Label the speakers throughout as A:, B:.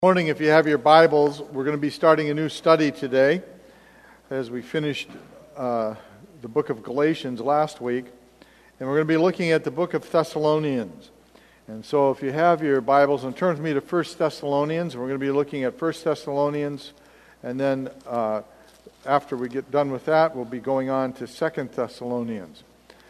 A: Morning, if you have your Bibles, we're going to be starting a new study today as we finished the book of Galatians last week, and we're going to be looking at the book of Thessalonians. And so if you have your Bibles, and turn with me to 1 Thessalonians, we're going to be looking at 1 Thessalonians, and then after we get done with that, we'll be going on to 2 Thessalonians.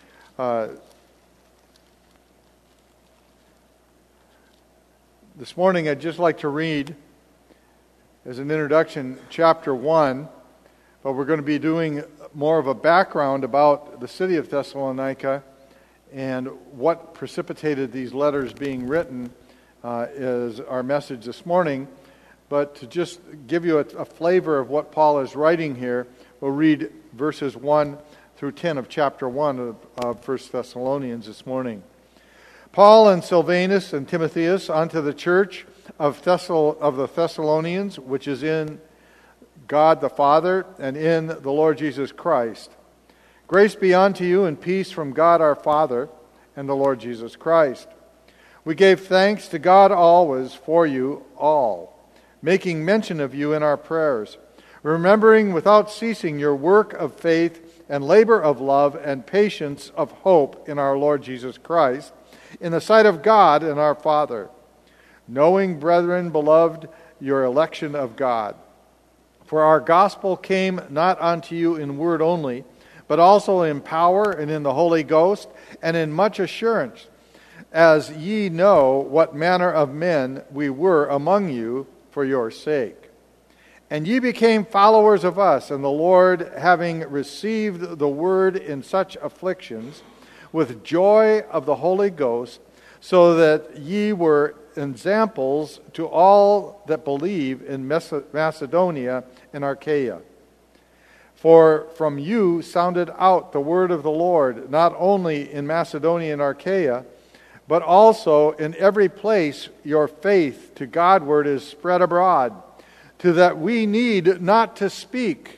A: This morning, I'd just like to read, as an introduction, chapter 1, but we're going to be doing more of a background about the city of Thessalonica and what precipitated these letters being written is our message this morning. But to just give you a flavor of what Paul is writing here, we'll read verses 1 through 10 of chapter 1 of 1 Thessalonians this morning. Paul and Silvanus and Timotheus unto the church of the Thessalonians, which is in God the Father and in the Lord Jesus Christ. Grace be unto you and peace from God our Father and the Lord Jesus Christ. We gave thanks to God always for you all, making mention of you in our prayers, remembering without ceasing your work of faith and labor of love and patience of hope in our Lord Jesus Christ, in the sight of God and our Father, knowing, brethren, beloved, your election of God. For our gospel came not unto you in word only, but also in power and in the Holy Ghost, and in much assurance, as ye know what manner of men we were among you for your sake. And ye became followers of us, and the Lord, having received the word in such afflictions, with joy of the Holy Ghost, so that ye were examples to all that believe in Macedonia and Achaia. For from you sounded out the word of the Lord, not only in Macedonia and Achaia, but also in every place your faith to Godward is spread abroad, to that we need not to speak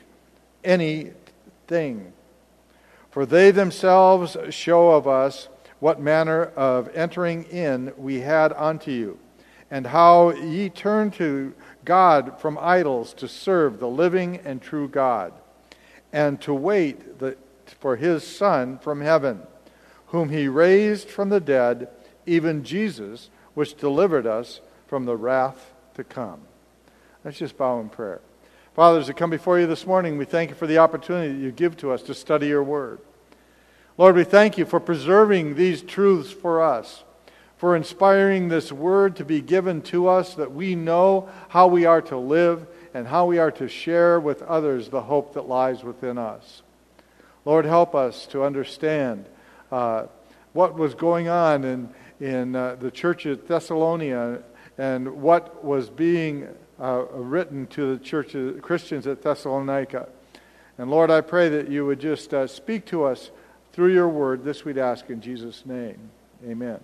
A: anything. For they themselves show of us what manner of entering in we had unto you, and how ye turned to God from idols to serve the living and true God, and to wait for his Son from heaven, whom he raised from the dead, even Jesus, which delivered us from the wrath to come. Let's just bow in prayer. Father, as we come before you this morning, we thank you for the opportunity that you give to us to study your word. Lord, we thank you for preserving these truths for us, for inspiring this word to be given to us, that we know how we are to live and how we are to share with others the hope that lies within us. Lord, help us to understand what was going on in the church at Thessalonica and what was being written to the Christians at Thessalonica. And Lord, I pray that you would just speak to us through your word. This we'd ask in Jesus' name. Amen.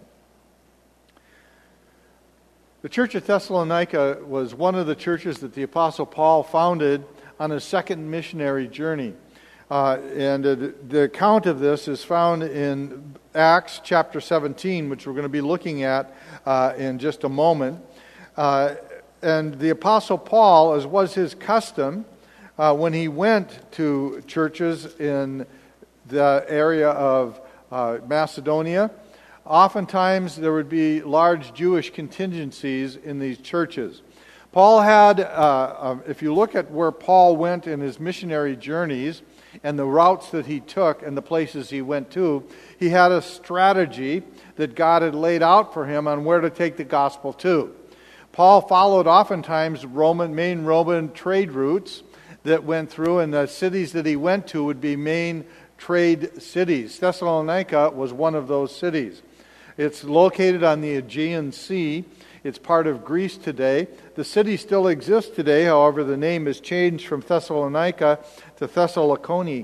A: The church at Thessalonica was one of the churches that the Apostle Paul founded on his second missionary journey. And the account of this is found in Acts chapter 17, which we're going to be looking at in just a moment. And the Apostle Paul, as was his custom, when he went to churches in the area of Macedonia, oftentimes there would be large Jewish contingencies in these churches. Paul had, if you look at where Paul went in his missionary journeys and the routes that he took and the places he went to, he had a strategy that God had laid out for him on where to take the gospel to. Paul followed oftentimes main Roman trade routes that went through, and the cities that he went to would be main trade cities. Thessalonica was one of those cities. It's located on the Aegean Sea. It's part of Greece today. The city still exists today, however, the name has changed from Thessalonica to Thessaloniki.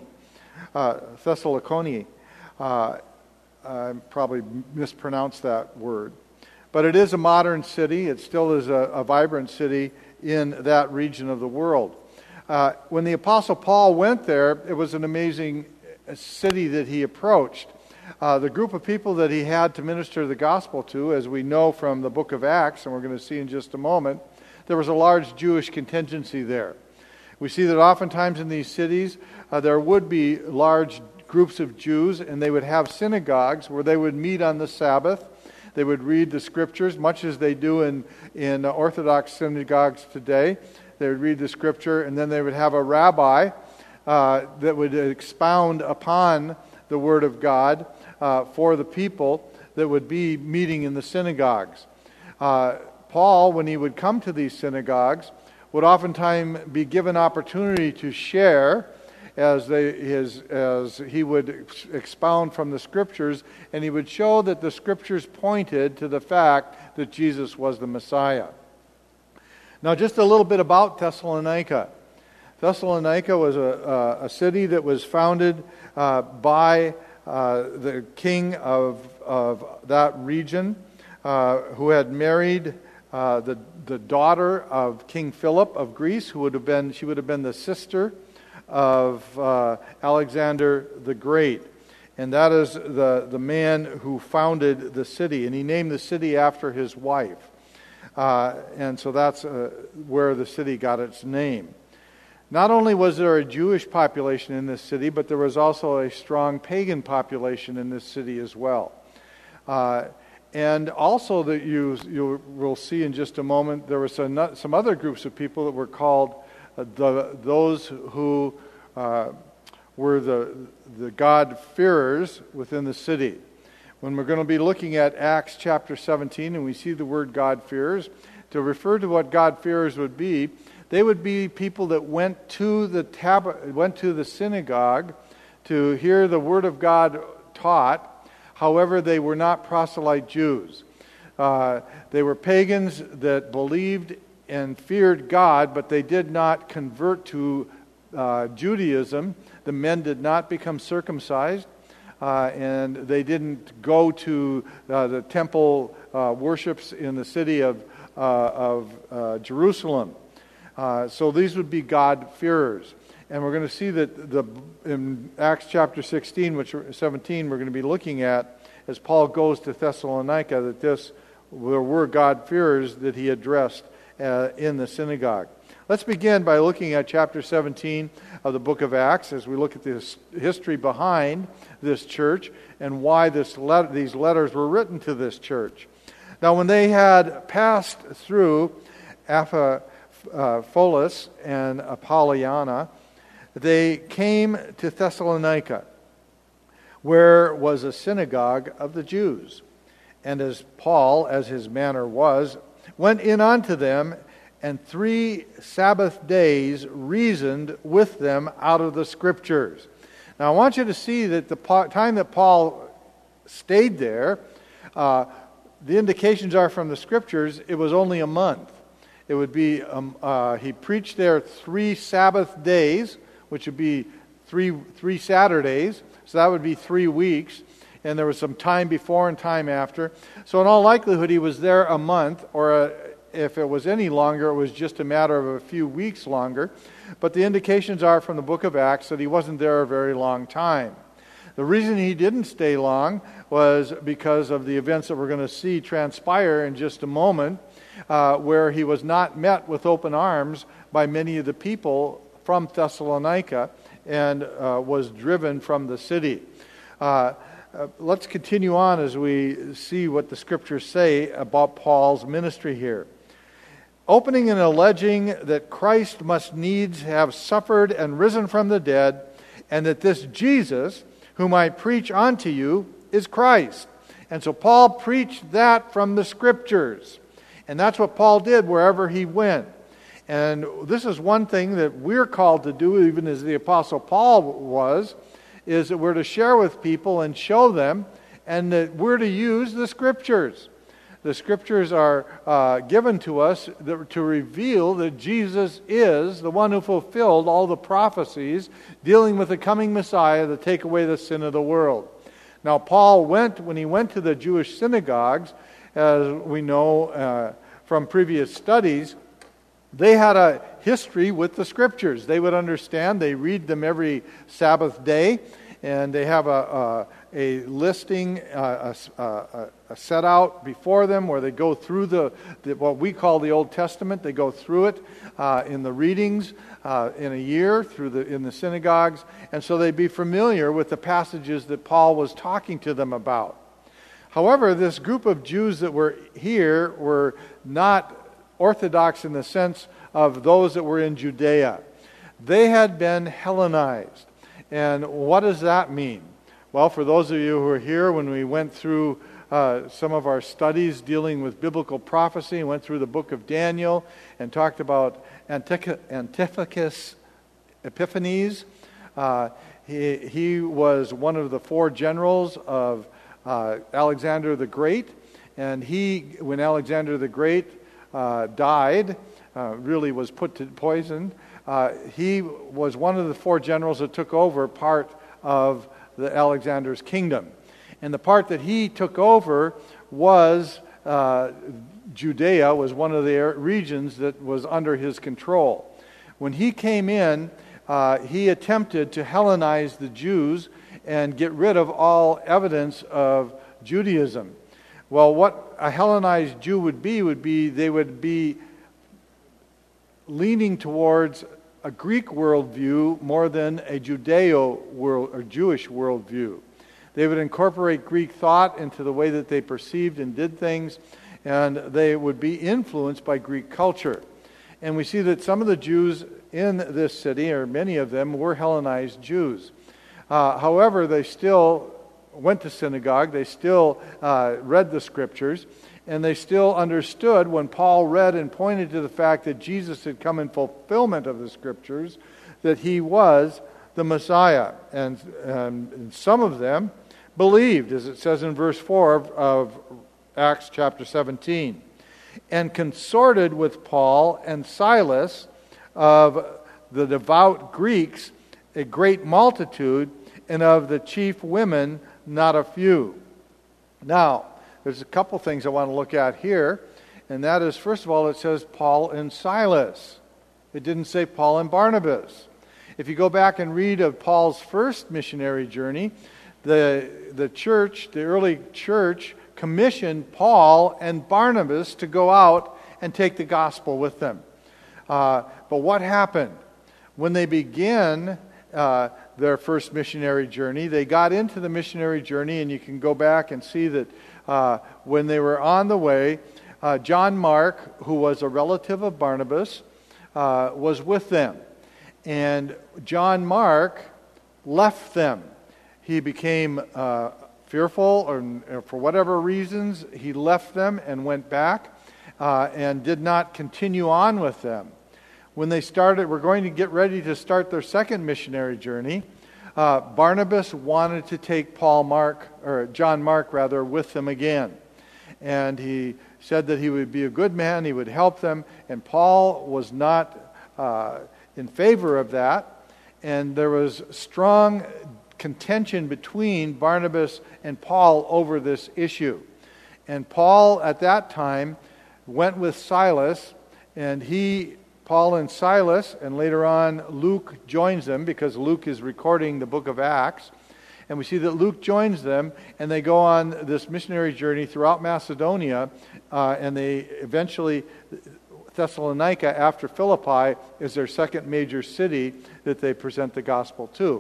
A: I probably mispronounced that word. But it is a modern city. It still is a vibrant city in that region of the world. When the Apostle Paul went there, it was an amazing city that he approached. The group of people that he had to minister the gospel to, as we know from the book of Acts, and we're going to see in just a moment, there was a large Jewish contingency there. We see that oftentimes in these cities there would be large groups of Jews, and they would have synagogues where they would meet on the Sabbath. They would read the Scriptures, much as they do in Orthodox synagogues today. They would read the Scripture, and then they would have a rabbi that would expound upon the Word of God for the people that would be meeting in the synagogues. Paul, when he would come to these synagogues, would oftentimes be given opportunity to share as he would expound from the Scriptures, and he would show that the Scriptures pointed to the fact that Jesus was the Messiah. Now, just a little bit about Thessalonica. Thessalonica was a city that was founded by the king of that region, who had married the daughter of King Philip of Greece, she would have been the sister of Alexander the Great. And that is the man who founded the city. And he named the city after his wife. And so that's where the city got its name. Not only was there a Jewish population in this city, but there was also a strong pagan population in this city as well. And also that you will see in just a moment, there were some other groups of people that were called those who were the God-fearers within the city. When we're going to be looking at Acts chapter 17, and we see the word God-fearers, to refer to what God-fearers would be, they would be people that went to the synagogue to hear the Word of God taught. However, they were not proselyte Jews. They were pagans that believed and feared God, but they did not convert to Judaism. The men did not become circumcised, and they didn't go to the temple worships in the city of Jerusalem. So these would be God-fearers. And we're going to see that in Acts chapter 17, we're going to be looking at, as Paul goes to Thessalonica, that there were God-fearers that he addressed in the synagogue. Let's begin by looking at chapter 17 of the book of Acts as we look at the history behind this church and why these letters were written to this church. Now, when they had passed through Amphipolis and Apollonia, they came to Thessalonica, where was a synagogue of the Jews. And as Paul, as his manner was, went in unto them, and 3 Sabbath days reasoned with them out of the Scriptures. Now, I want you to see that the time that Paul stayed there, the indications are from the Scriptures, it was only a month. It would be, he preached there 3 Sabbath days, which would be three Saturdays, so that would be 3 weeks, and there was some time before and time after. So in all likelihood, he was there a month, or if it was any longer, it was just a matter of a few weeks longer. But the indications are from the book of Acts that he wasn't there a very long time. The reason he didn't stay long was because of the events that we're going to see transpire in just a moment, where he was not met with open arms by many of the people from Thessalonica and was driven from the city. Let's continue on as we see what the Scriptures say about Paul's ministry here. Opening and alleging that Christ must needs have suffered and risen from the dead, and that this Jesus, whom I preach unto you, is Christ. And so Paul preached that from the Scriptures. And that's what Paul did wherever he went. And this is one thing that we're called to do, even as the Apostle Paul was, is that we're to share with people and show them, and that we're to use the Scriptures. The Scriptures are given to us to reveal that Jesus is the one who fulfilled all the prophecies dealing with the coming Messiah to take away the sin of the world. Now, Paul when he went to the Jewish synagogues, as we know from previous studies, they had a history with the Scriptures. They would understand. They read them every Sabbath day, and they have a a listing, a set out before them where they go through the what we call the Old Testament. They go through it in the readings in a year in the synagogues, and so they'd be familiar with the passages that Paul was talking to them about. However, this group of Jews that were here were not Orthodox in the sense of those that were in Judea. They had been Hellenized. And what does that mean? Well, for those of you who are here, when we went through some of our studies dealing with biblical prophecy, and went through the book of Daniel and talked about Antiochus Epiphanes, he was one of the 4 generals of Alexander the Great, and when Alexander the Great died, really was put to poison, he was one of the 4 generals that took over part of Alexander's kingdom. And the part that he took over was Judea, was one of the regions that was under his control. When he came in, he attempted to Hellenize the Jews and get rid of all evidence of Judaism. Well, what a Hellenized Jew would be they would be leaning towards a Greek worldview more than a Judeo world or Jewish worldview. They would incorporate Greek thought into the way that they perceived and did things, and they would be influenced by Greek culture. And we see that some of the Jews in this city, or many of them, were Hellenized Jews. However, they still went to synagogue, they still read the scriptures, and they still understood when Paul read and pointed to the fact that Jesus had come in fulfillment of the scriptures, that he was the Messiah. And some of them believed, as it says in verse 4 of Acts chapter 17, and consorted with Paul and Silas of the devout Greeks, a great multitude, and of the chief women, not a few. Now, there's a couple things I want to look at here, and that is, first of all, it says Paul and Silas. It didn't say Paul and Barnabas. If you go back and read of Paul's first missionary journey, the church, the early church, commissioned Paul and Barnabas to go out and take the gospel with them. But what happened? When they began their first missionary journey, they got into the missionary journey, and you can go back and see that when they were on the way, John Mark, who was a relative of Barnabas, was with them. And John Mark left them. He became fearful, or for whatever reasons, he left them and went back and did not continue on with them. When they were going to get ready to start their second missionary journey, Barnabas wanted to take John Mark with them again. And he said that he would be a good man, he would help them, and Paul was not in favor of that. And there was strong contention between Barnabas and Paul over this issue. And Paul, at that time, went with Silas, and Paul and Silas, and later on Luke joins them, because Luke is recording the book of Acts. And we see that Luke joins them, and they go on this missionary journey throughout Macedonia, and they eventually, Thessalonica, after Philippi, is their second major city that they present the gospel to.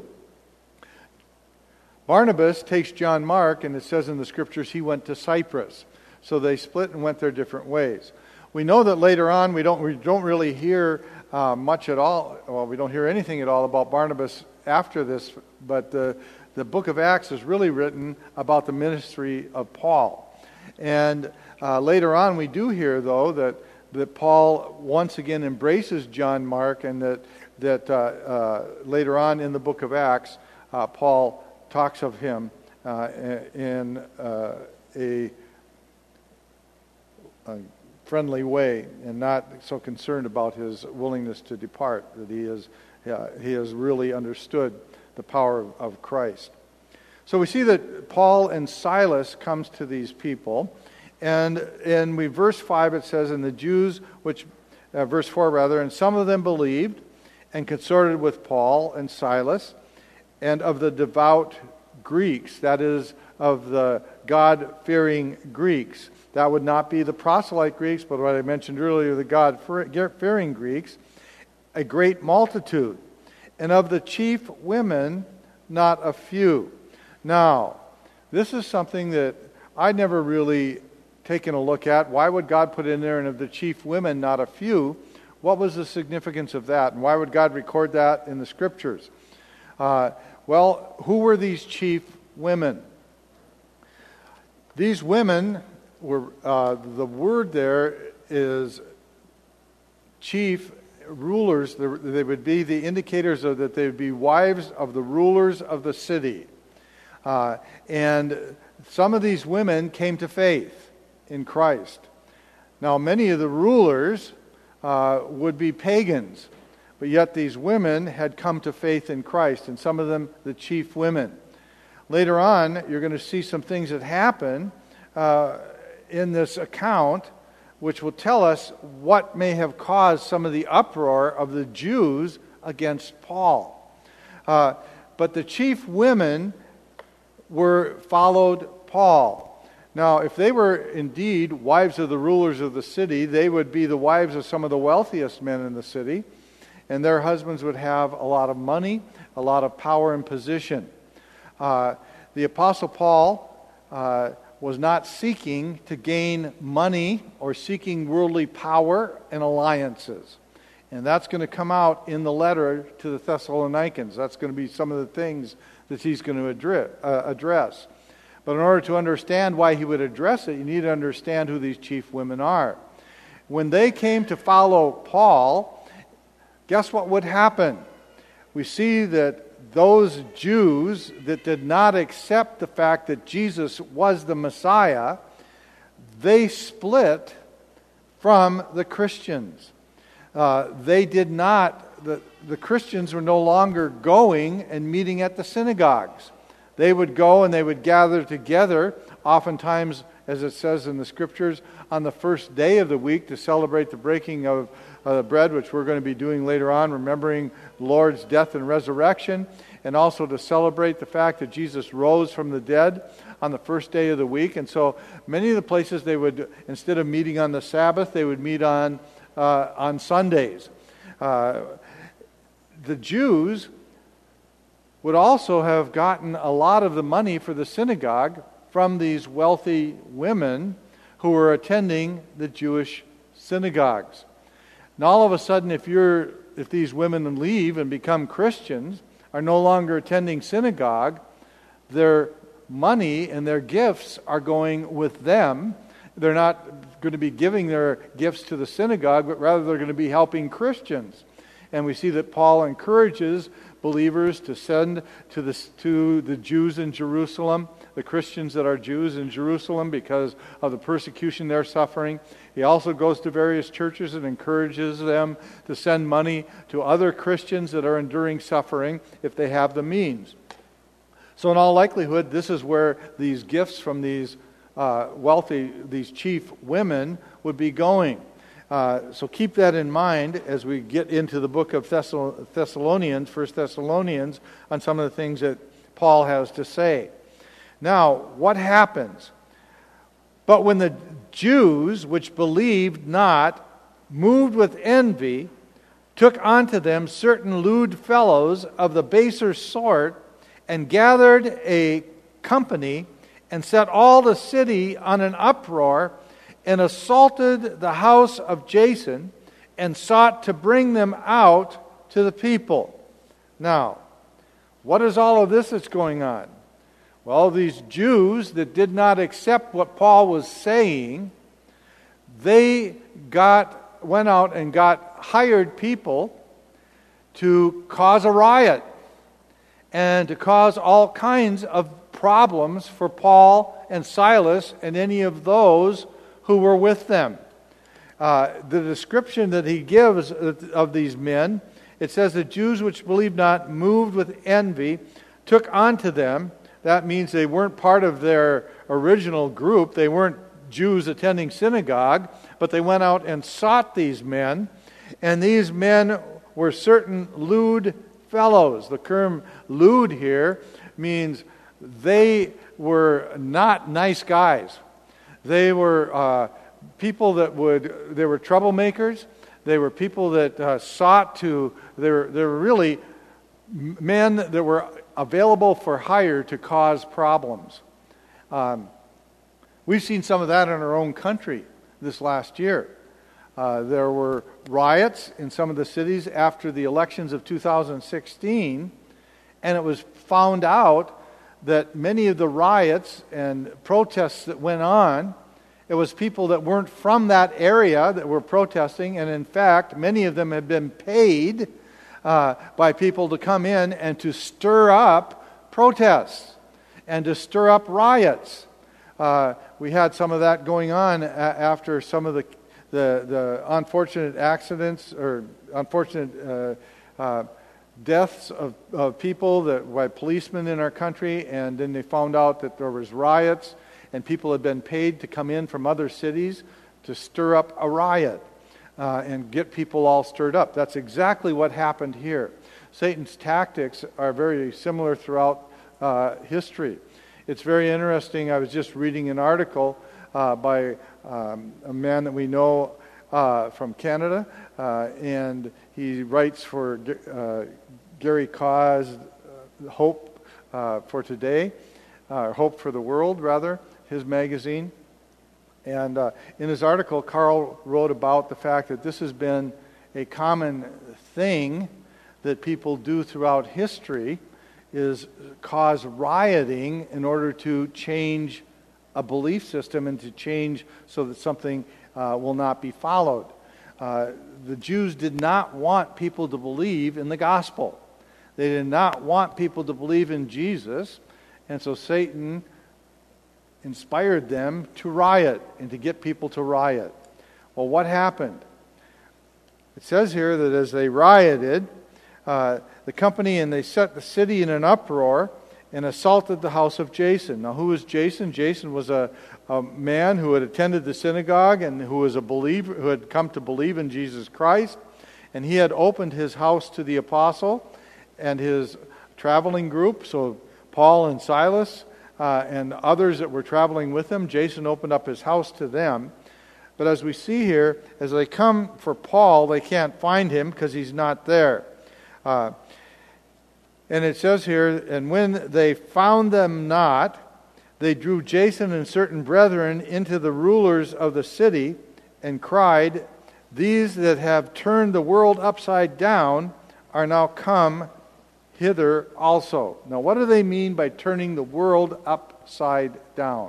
A: Barnabas takes John Mark, and it says in the scriptures he went to Cyprus. So they split and went their different ways. We know that later on we don't really hear much at all. Well, we don't hear anything at all about Barnabas after this, but the book of Acts is really written about the ministry of Paul. And later on we do hear, though, that Paul once again embraces John Mark, and that later on in the book of Acts, Paul talks of him in a friendly way, and not so concerned about his willingness to depart, that he has really understood the power of Christ. So we see that Paul and Silas comes to these people, and in verse 5 it says, "And the Jews, verse 4 rather, and some of them believed and consorted with Paul and Silas, and of the devout Greeks, that is, of the God-fearing Greeks. That would not be the proselyte Greeks, but what I mentioned earlier, the God-fearing Greeks, a great multitude. And of the chief women, not a few. Now, this is something that I'd never really taken a look at. Why would God put in there, and of the chief women, not a few? What was the significance of that? And why would God record that in the Scriptures? Well, who were these chief women? These women were, the word there is chief rulers. They would be the indicators of that they would be wives of the rulers of the city. And some of these women came to faith in Christ. Now, many of the rulers would be pagans, but yet these women had come to faith in Christ, and some of them the chief women. Later on, you're going to see some things that happen in this account which will tell us what may have caused some of the uproar of the Jews against Paul. But the chief women followed Paul. Now, if they were indeed wives of the rulers of the city, they would be the wives of some of the wealthiest men in the city, and their husbands would have a lot of money, a lot of power and position. The Apostle Paul was not seeking to gain money or seeking worldly power and alliances. And that's going to come out in the letter to the Thessalonians. That's going to be some of the things that he's going to address. But in order to understand why he would address it, you need to understand who these chief women are. When they came to follow Paul, guess what would happen? We see that those Jews that did not accept the fact that Jesus was the Messiah, they split from the Christians. The Christians were no longer going and meeting at the synagogues. They would go and they would gather together, oftentimes, as it says in the Scriptures, on the first day of the week to celebrate the breaking of bread, which we're going to be doing later on, remembering the Lord's death and resurrection, and also to celebrate the fact that Jesus rose from the dead on the first day of the week. And so many of the places they would, instead of meeting on the Sabbath, they would meet on Sundays. The Jews would also have gotten a lot of the money for the synagogue from these wealthy women who were attending the Jewish synagogues. Now all of a sudden, if these women leave and become Christians, are no longer attending synagogue, their money and their gifts are going with them. They're not going to be giving their gifts to the synagogue, but rather they're going to be helping Christians. And we see that Paul encourages believers to send to the Jews in Jerusalem, the Christians that are Jews in Jerusalem, because of the persecution they're suffering. He also goes to various churches and encourages them to send money to other Christians that are enduring suffering if they have the means. So in all likelihood, this is where these gifts from these these chief women would be going. So keep that in mind as we get into the book of Thessalonians, 1 Thessalonians, on some of the things that Paul has to say. Now, what happens? But when the Jews, which believed not, moved with envy, took unto them certain lewd fellows of the baser sort, and gathered a company, and set all the city on an uproar, and assaulted the house of Jason, and sought to bring them out to the people. Now, what is all of this that's going on? Well, these Jews that did not accept what Paul was saying, they went out and got hired people to cause a riot and to cause all kinds of problems for Paul and Silas and any of those who were with them. The description that he gives of these men, it says, the Jews which believed not, moved with envy, took unto them. That means they weren't part of their original group. They weren't Jews attending synagogue, but they went out and sought these men. And these men were certain lewd fellows. The term lewd here means they were not nice guys. They were people they were troublemakers. They were people that they were really men that were available for hire to cause problems. We've seen some of that in our own country this last year. There were riots in some of the cities after the elections of 2016, and it was found out that many of the riots and protests that went on, it was people that weren't from that area that were protesting, and in fact, many of them had been paid by people to come in and to stir up protests and to stir up riots. We had some of that going on after some of the unfortunate accidents or unfortunate deaths of people by policemen in our country, and then they found out that there was riots and people had been paid to come in from other cities to stir up a riot and get people all stirred up. That's exactly what happened here. Satan's tactics are very similar throughout history. It's very interesting. I was just reading an article by a man that we know from Canada, and he writes for Gary Cause Hope for Today, Hope for the World, rather, his magazine. And in his article, Carl wrote about the fact that this has been a common thing that people do throughout history, is cause rioting in order to change a belief system and to change so that something will not be followed. The Jews did not want people to believe in the gospel. They did not want people to believe in Jesus, and so Satan inspired them to riot and to get people to riot. Well, what happened? It says here that as they rioted, the company and they set the city in an uproar and assaulted the house of Jason. Now, who was Jason? Jason was a man who had attended the synagogue and who was a believer, who had come to believe in Jesus Christ, and he had opened his house to the apostle and his traveling group. So Paul and Silas and others that were traveling with him, Jason opened up his house to them. But as we see here, as they come for Paul, they can't find him because he's not there. And it says here, and when they found them not, they drew Jason and certain brethren into the rulers of the city and cried, "These that have turned the world upside down are now come hither also." Now, what do they mean by turning the world upside down?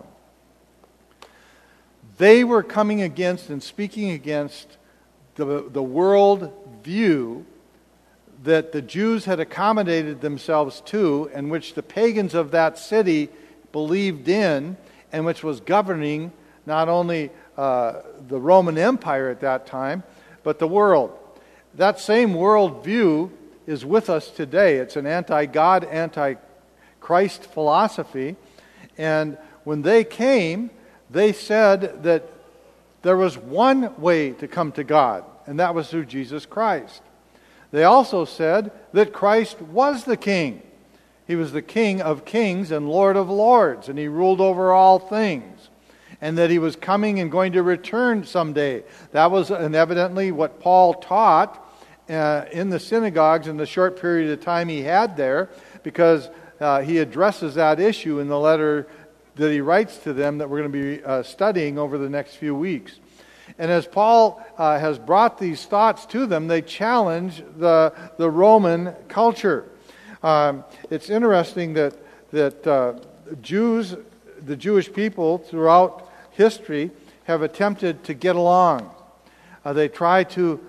A: They were coming against and speaking against the world view that the Jews had accommodated themselves to, and which the pagans of that city believed in, and which was governing not only the Roman Empire at that time, but the world. That same world view is with us today. It's an anti-God, anti-Christ philosophy. And when they came, they said that there was one way to come to God, and that was through Jesus Christ. They also said that Christ was the King. He was the King of kings and Lord of lords, and He ruled over all things. And that He was coming and going to return someday. That was evidently what Paul taught in the synagogues in the short period of time he had there, because he addresses that issue in the letter that he writes to them that we're going to be studying over the next few weeks. And as Paul has brought these thoughts to them, they challenge the Roman culture. It's interesting that the Jewish people throughout history have attempted to get along. They try to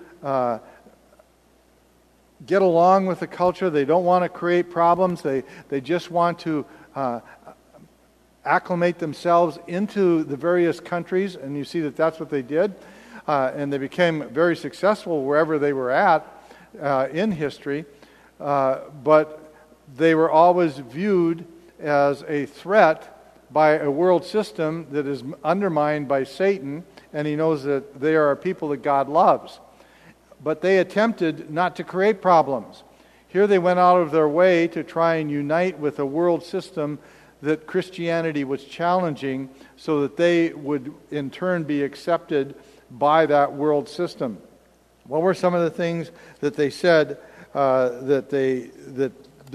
A: get along with the culture. They don't want to create problems. They just want to acclimate themselves into the various countries, and you see that that's what they did. And they became very successful wherever they were at in history. But they were always viewed as a threat by a world system that is undermined by Satan, and he knows that they are a people that God loves. But they attempted not to create problems. Here they went out of their way to try and unite with a world system that Christianity was challenging so that they would in turn be accepted by that world system. What were some of the things that they said that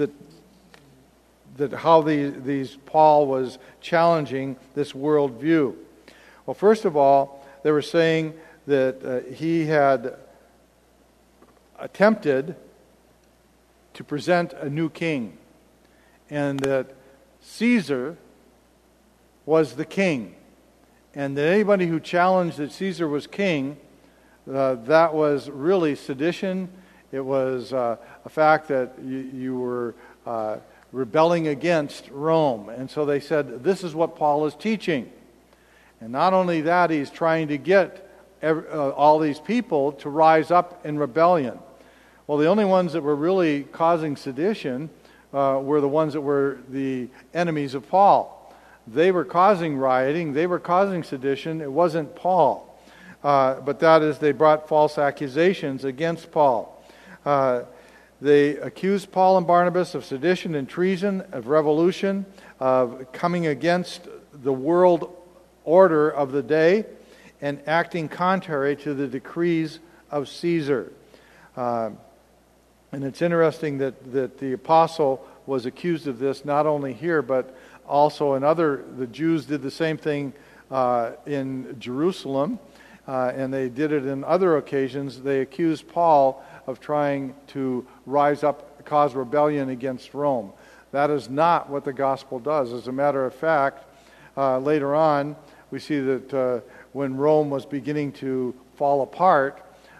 A: how these Paul was challenging this worldview? Well, first of all, they were saying that he had attempted to present a new king, and that Caesar was the king, and that anybody who challenged that Caesar was king, that was really sedition. It was a fact that you were rebelling against Rome. And so they said, this is what Paul is teaching. And not only that, he's trying to get all these people to rise up in rebellion. Well, the only ones that were really causing sedition were the ones that were the enemies of Paul. They were causing rioting. They were causing sedition. It wasn't Paul. But that is, they brought false accusations against Paul. They accused Paul and Barnabas of sedition and treason, of revolution, of coming against the world order of the day, and acting contrary to the decrees of Caesar. And it's interesting that the apostle was accused of this not only here, but also the Jews did the same thing in Jerusalem, and they did it in other occasions. They accused Paul of trying to rise up, cause rebellion against Rome. That is not what the gospel does. As a matter of fact, later on, we see that when Rome was beginning to fall apart,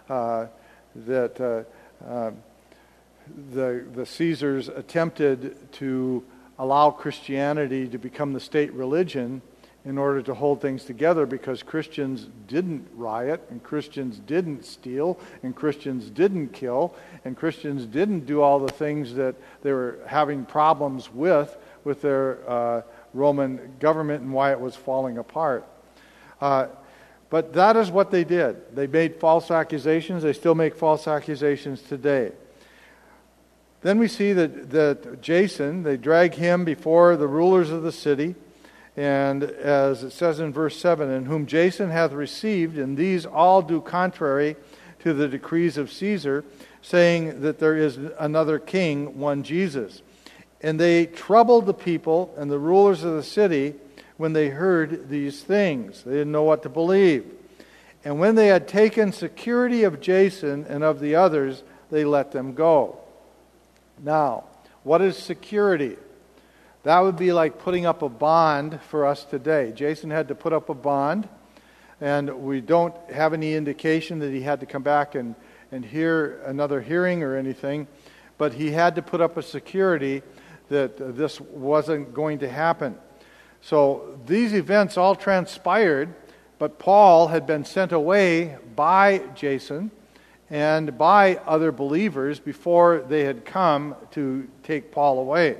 A: the Caesars attempted to allow Christianity to become the state religion in order to hold things together, because Christians didn't riot, and Christians didn't steal, and Christians didn't kill, and Christians didn't do all the things that they were having problems with their Roman government and why it was falling apart. But that is what they did. They made false accusations. They still make false accusations today. Then we see that Jason, they drag him before the rulers of the city, and as it says in verse 7, in whom Jason hath received, and these all do contrary to the decrees of Caesar, saying that there is another king, one Jesus. And they troubled the people and the rulers of the city when they heard these things. They didn't know what to believe. And when they had taken security of Jason and of the others, they let them go. Now, what is security? That would be like putting up a bond for us today. Jason had to put up a bond, and we don't have any indication that he had to come back and hear another hearing or anything, but he had to put up a security that this wasn't going to happen. So these events all transpired, but Paul had been sent away by Jason and by other believers before they had come to take Paul away.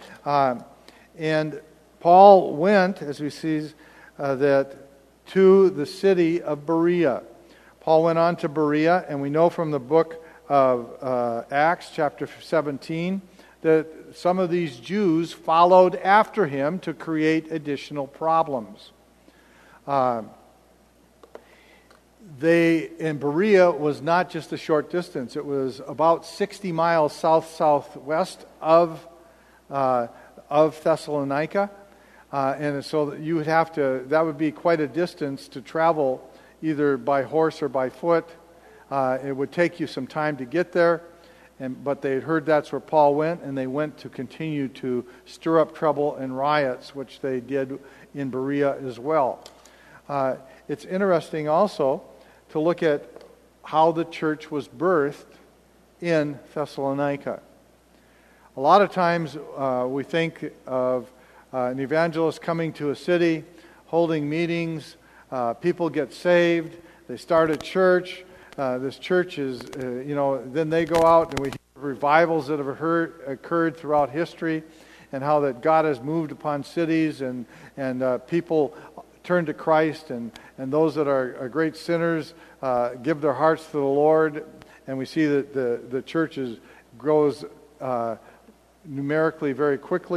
A: And Paul went, as we see, to the city of Berea. Paul went on to Berea, and we know from the book of Acts, chapter 17, that some of these Jews followed after him to create additional problems. In Berea was not just a short distance. It was about 60 miles south-southwest of Thessalonica. And so you would that would be quite a distance to travel either by horse or by foot. It would take you some time to get there. But they had heard that's where Paul went, and they went to continue to stir up trouble and riots, which they did in Berea as well. It's interesting also to look at how the church was birthed in Thessalonica. A lot of times we think of an evangelist coming to a city, holding meetings, people get saved, they start a church. This church is, then they go out and we hear revivals that have occurred throughout history, and how that God has moved upon cities and people turn to Christ, and those that are great sinners give their hearts to the Lord, and we see that the church grows numerically very quickly,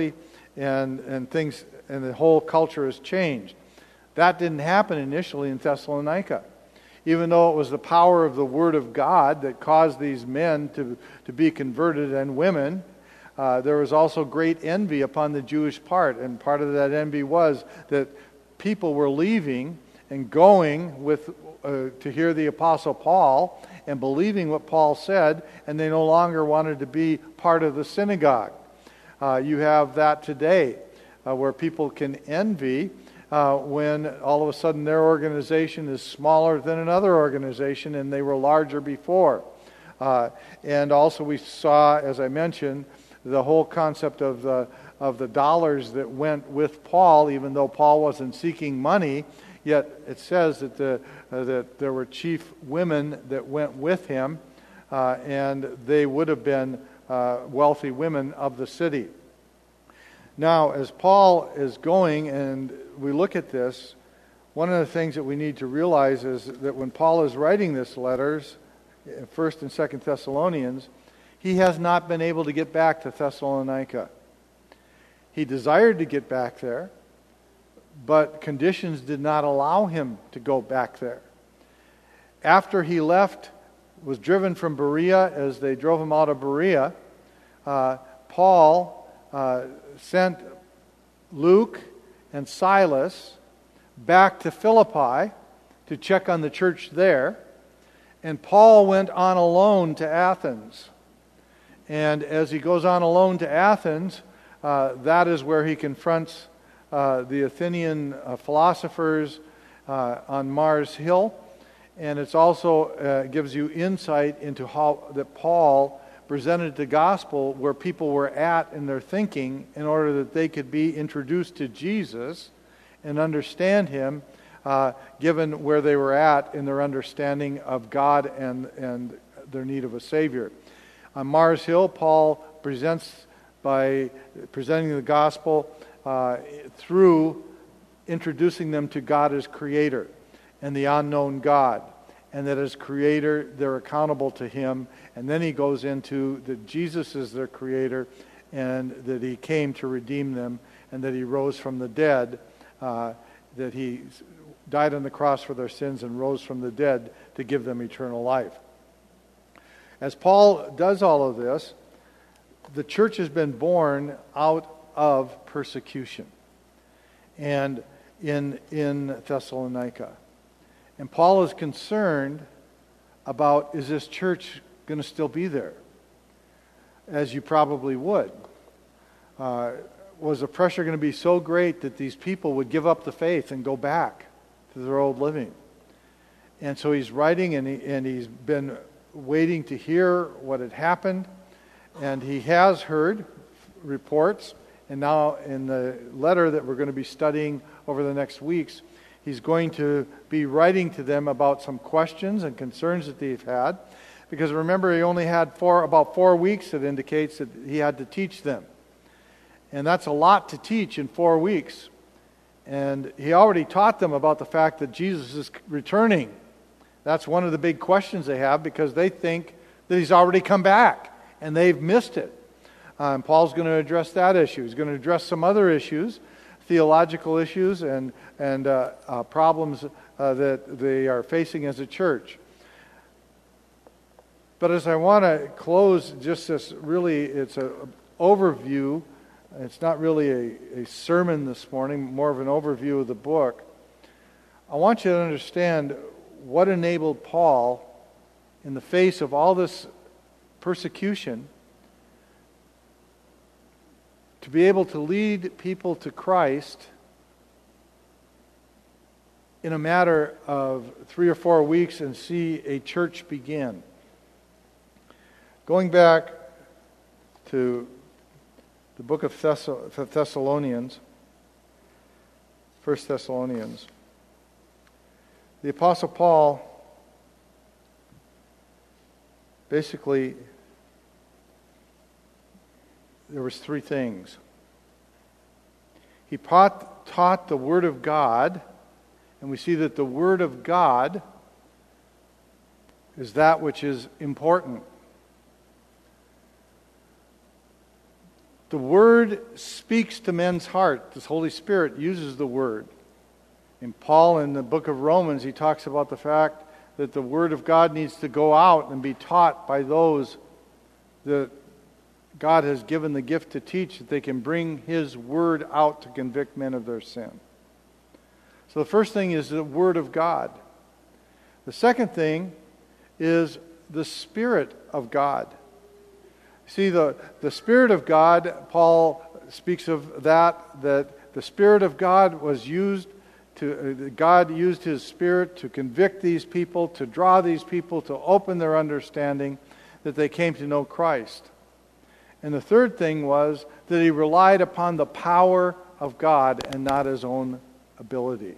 A: and things, and the whole culture has changed. That didn't happen initially in Thessalonica. Even though it was the power of the Word of God that caused these men to be converted, and women, there was also great envy upon the Jewish part. And part of that envy was that people were leaving and going to hear the Apostle Paul and believing what Paul said, and they no longer wanted to be part of the synagogue. You have that today, where people can envy when all of a sudden their organization is smaller than another organization and they were larger before. And also we saw, as I mentioned, the whole concept of the dollars that went with Paul, even though Paul wasn't seeking money, yet it says that that there were chief women that went with him, and they would have been wealthy women of the city. Now, as Paul is going and we look at this, one of the things that we need to realize is that when Paul is writing these letters, 1st and 2nd Thessalonians, he has not been able to get back to Thessalonica. He desired to get back there, but conditions did not allow him to go back there. After he left, was driven from Berea, as they drove him out of Berea, Paul sent Luke and Silas back to Philippi to check on the church there, and Paul went on alone to Athens. And as he goes on alone to Athens, that is where he confronts the Athenian philosophers on Mars Hill, and it's also gives you insight into how that Paul presented the gospel where people were at in their thinking in order that they could be introduced to Jesus and understand him, given where they were at in their understanding of God and their need of a Savior. On Mars Hill, Paul presents by presenting the gospel through introducing them to God as Creator and the unknown God, and that as Creator they're accountable to Him. And then he goes into that Jesus is their Creator, and that He came to redeem them, and that He rose from the dead, that He died on the cross for their sins and rose from the dead to give them eternal life. As Paul does all of this, the church has been born out of persecution and in Thessalonica. And Paul is concerned about, is this church going to still be there? As you probably would. Was the pressure going to be so great that these people would give up the faith and go back to their old living? And so he's writing, and he's been waiting to hear what had happened. And he has heard reports, and now in the letter that we're going to be studying over the next weeks, he's going to be writing to them about some questions and concerns that they've had. Because remember, he only had about 4 weeks that indicates that he had to teach them. And that's a lot to teach in 4 weeks. And he already taught them about the fact that Jesus is returning. That's one of the big questions they have, because they think that He's already come back, and they've missed it. And Paul's going to address that issue. He's going to address some other issues, theological issues, and problems that they are facing as a church. But as I want to close just this, really, it's an overview. It's not really a sermon this morning, more of an overview of the book. I want you to understand what enabled Paul, in the face of all this persecution, to be able to lead people to Christ in a matter of 3 or 4 weeks and see a church begin. Going back to the book of Thessalonians, 1 Thessalonians, the Apostle Paul basically, there was 3 things. He taught the Word of God, and we see that the Word of God is that which is important. The Word speaks to men's heart. The Holy Spirit uses the Word. In Paul, in the book of Romans, he talks about the fact that the Word of God needs to go out and be taught by those that God has given the gift to teach, that they can bring His Word out to convict men of their sin. So the first thing is the Word of God. The second thing is the Spirit of God. See, the Spirit of God, Paul speaks of that the Spirit of God was used God used His Spirit to convict these people, to draw these people, to open their understanding, that they came to know Christ. And the third thing was that he relied upon the power of God and not his own ability.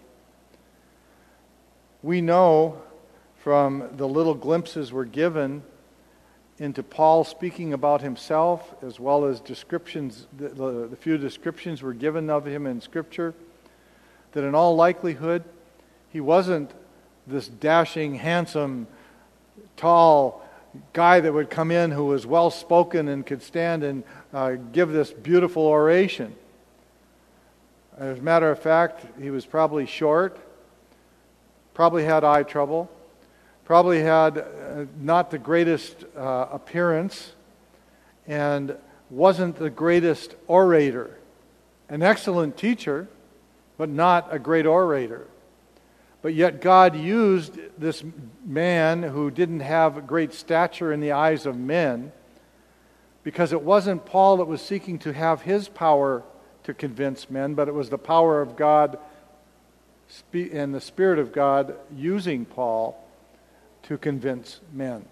A: We know from the little glimpses we're given into Paul speaking about himself, as well as descriptions, the few descriptions were given of him in Scripture, that in all likelihood he wasn't this dashing, handsome, tall guy that would come in who was well-spoken and could stand and give this beautiful oration. As a matter of fact, he was probably short, probably had eye trouble, probably had not the greatest appearance, and wasn't the greatest orator. An excellent teacher, but not a great orator. But yet God used this man who didn't have great stature in the eyes of men, because it wasn't Paul that was seeking to have his power to convince men, but it was the power of God and the Spirit of God using Paul to convince men.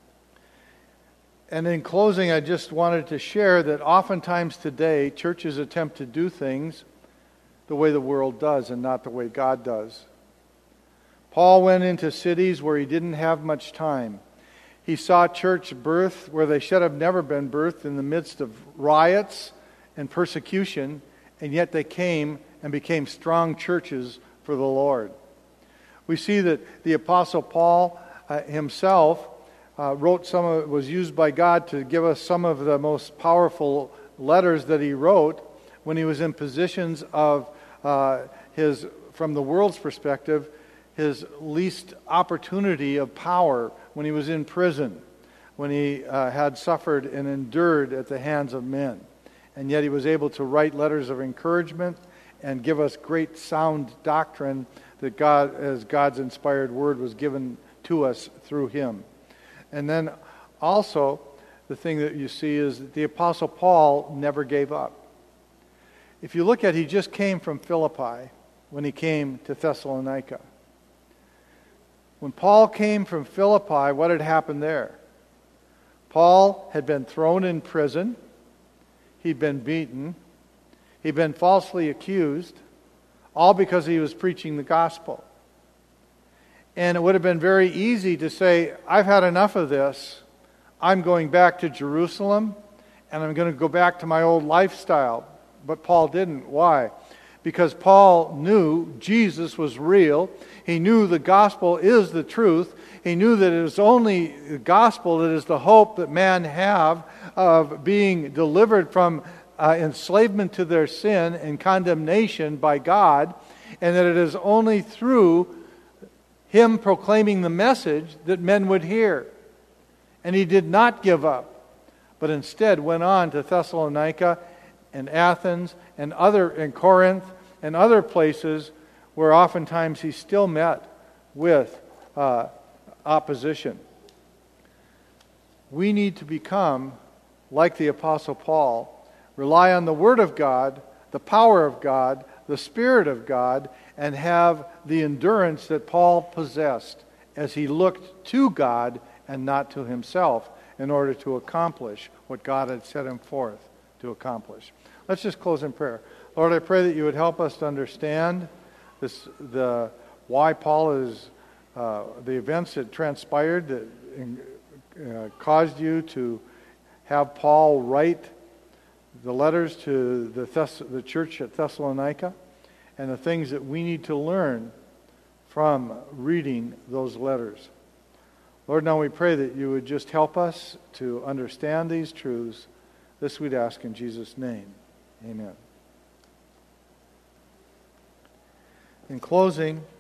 A: And in closing, I just wanted to share that oftentimes today churches attempt to do things the way the world does and not the way God does. Paul went into cities where he didn't have much time. He saw church birth where they should have never been birthed, in the midst of riots and persecution, and yet they came and became strong churches for the Lord. We see that the Apostle Paul himself was used by God to give us some of the most powerful letters that he wrote when he was in positions of from the world's perspective, his least opportunity of power, when he was in prison, when he had suffered and endured at the hands of men. And yet he was able to write letters of encouragement and give us great sound doctrine that God, as God's inspired word, was given to us through him. And then also, the thing that you see is that the Apostle Paul never gave up. If you look at, he just came from Philippi when he came to Thessalonica. When Paul came from Philippi, what had happened there? Paul had been thrown in prison. He'd been beaten. He'd been falsely accused, all because he was preaching the gospel. And it would have been very easy to say, I've had enough of this. I'm going back to Jerusalem, and I'm going to go back to my old lifestyle. But Paul didn't. Why? Because Paul knew Jesus was real. He knew the gospel is the truth. He knew that it is only the gospel that is the hope that man have of being delivered from enslavement to their sin and condemnation by God, and that it is only through him proclaiming the message that men would hear. And he did not give up, but instead went on to Thessalonica and Athens and Corinth and other places where oftentimes he still met with opposition. We need to become like the Apostle Paul, rely on the Word of God, the power of God, the Spirit of God, and have the endurance that Paul possessed as he looked to God and not to himself in order to accomplish what God had set him forth to accomplish. Let's just close in prayer. Lord, I pray that you would help us to understand why Paul is the events that transpired that caused you to have Paul write the letters to the church at Thessalonica, and the things that we need to learn from reading those letters. Lord, now we pray that you would just help us to understand these truths, This we'd ask in Jesus' name. Amen. In closing,